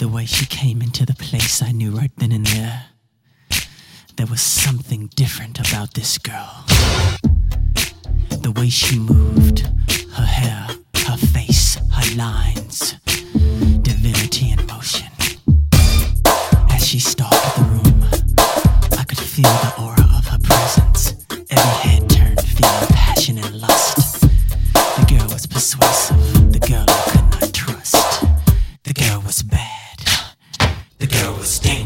The way she came into the place, I knew right then and there. There was something different about this girl. The way she moved, her hair, her face, her lines, divinity in motion. As she stalked the room, I could feel the aura of her presence. Every head turned, feeling passion and lust. The girl was persuasive, the girl I could not trust. The girl was bad, the girl was dangerous.